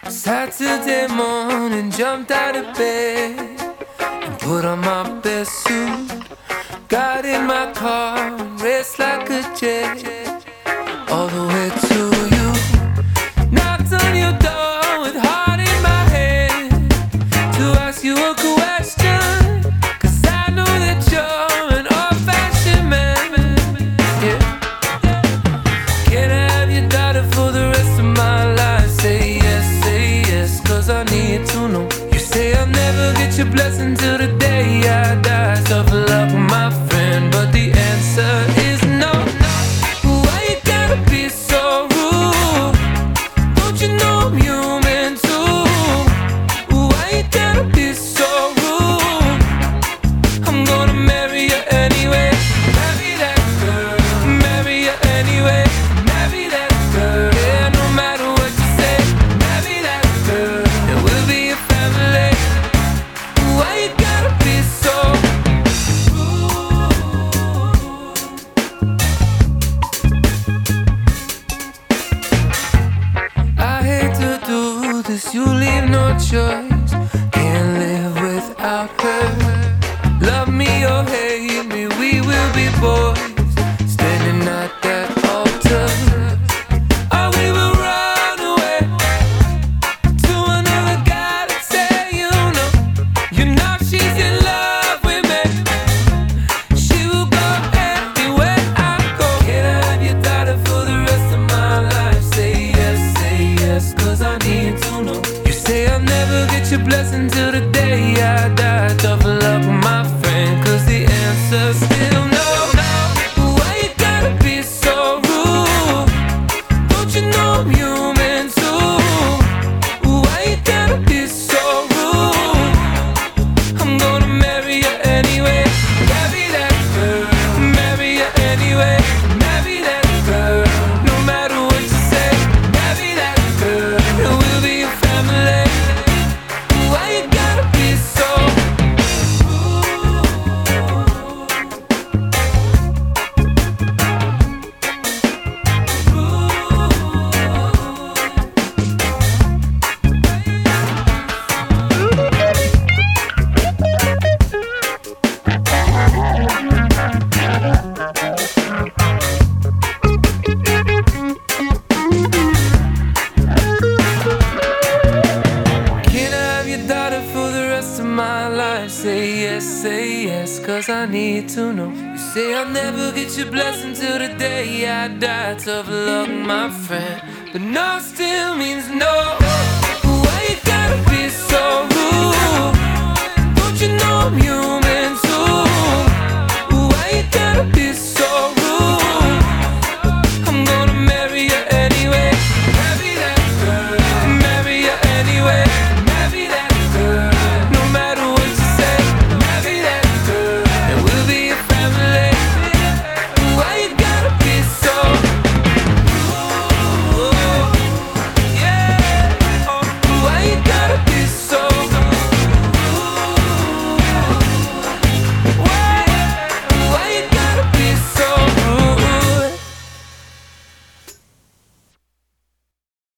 Saturday morning, jumped out of bed and put on my best suit. Got in my car and raced like a jet all the way to you. Knocked on your door with heart in my head to ask you a question, 'cause I know that you're an old-fashioned man. Yeah. Can I have your daughter for the rest of my life? Say yes, 'cause I need to know. You say I'll never get your blessing till the day I die. Tough luck, my friend, but the answer is no. Why you gotta be so rude? Don't you know I'm human too? Why you gotta be so rude? I'm gonna marry you anyway. Marry that girl, marry you anyway. Marry that girl, yeah, no matter what you say. Marry that girl, and we'll be a family. Why you gotta be so rude? I hate to do this, you leave no choice. Can't live without her. Love me or hate me, we will be boys, standing at that altar. Or we will run away to another guy that say you know she's in love with me. She will go anywhere I go. Can I have your daughter for the rest of my life? Say yes, 'cause I need to know. You say I'll never get your blessing till the day I die. Tough luck, my friend, 'cause the answer's still no. Why you gotta be so rude? Don't you know I'm human too? Why you gotta be so rude? I'm gonna marry you anyway. Marry that girl, marry you anyway. Marry that girl, no matter what you say. Marry that girl, and we'll be a family. Why you gotta be so rude? Can I have your daughter for the rest of my life? Say yes, 'cause I need to know. You say I'll never get your blessing till the day I die. Tough luck, my friend, but no still means no. Why you gotta be so rude? Don't you know I'm human?